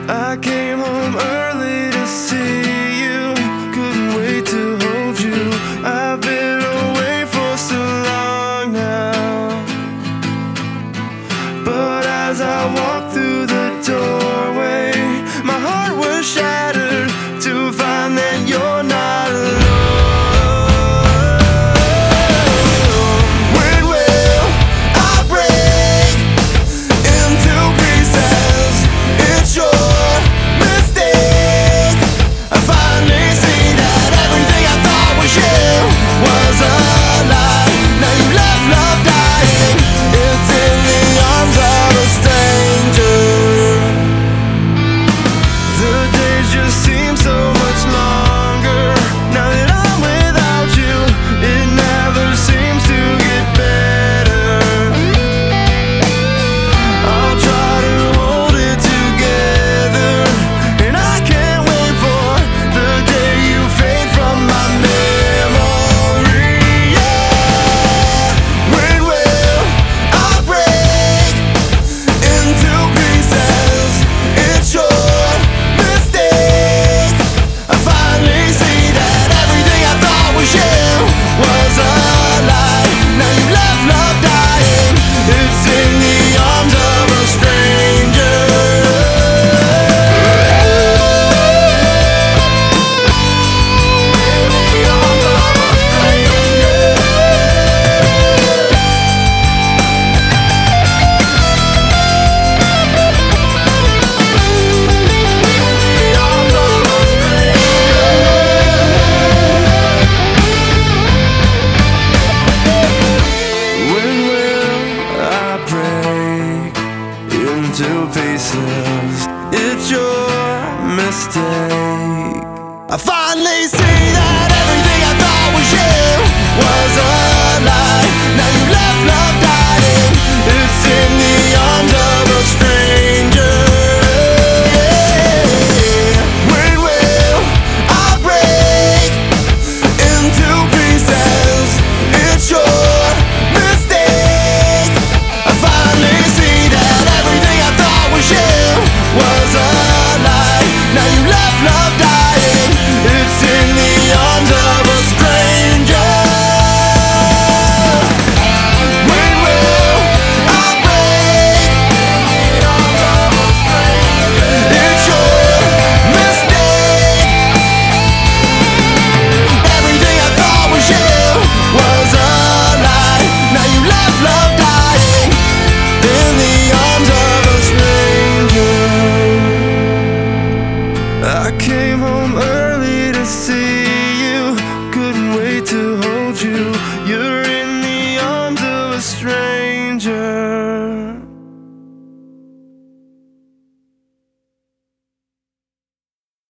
I came home early to see you, couldn't wait to hold you. I've been away for so long now, but as I walked through the doorway, my heart was shattered to find that you're not alone. Into pieces, it's your mistake. I finally see that everything I thought was you was a lie. Now you left love dying, it's in the arms of a stranger. When will I break into pieces? It's your mistake. I finally see that everything I thought was you was a lie. Now you left love dying.